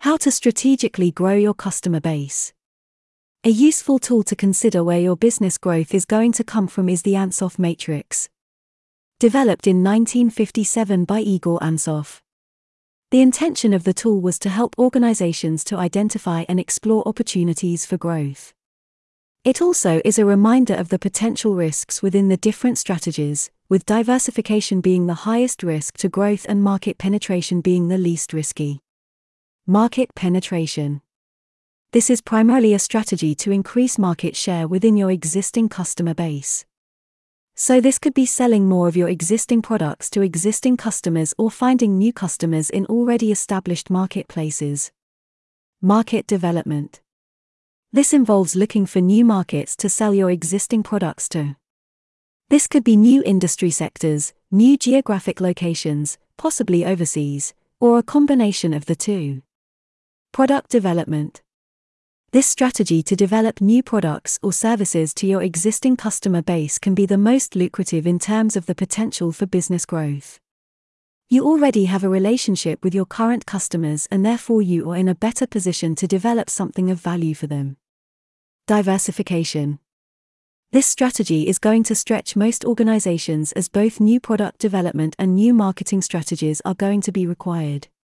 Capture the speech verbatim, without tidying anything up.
How to strategically grow your customer base. A useful tool to consider where your business growth is going to come from is the Ansoff Matrix. Developed in nineteen fifty-seven by Igor Ansoff. The intention of the tool was to help organizations to identify and explore opportunities for growth. It also is a reminder of the potential risks within the different strategies, with diversification being the highest risk to growth and market penetration being the least risky. Market penetration. This is primarily a strategy to increase market share within your existing customer base. So this could be selling more of your existing products to existing customers or finding new customers in already established marketplaces. Market development. This involves looking for new markets to sell your existing products to. This could be new industry sectors, new geographic locations, possibly overseas, or a combination of the two. Product development. This strategy to develop new products or services to your existing customer base can be the most lucrative in terms of the potential for business growth. You already have a relationship with your current customers and therefore you are in a better position to develop something of value for them. Diversification. This strategy is going to stretch most organizations as both new product development and new marketing strategies are going to be required.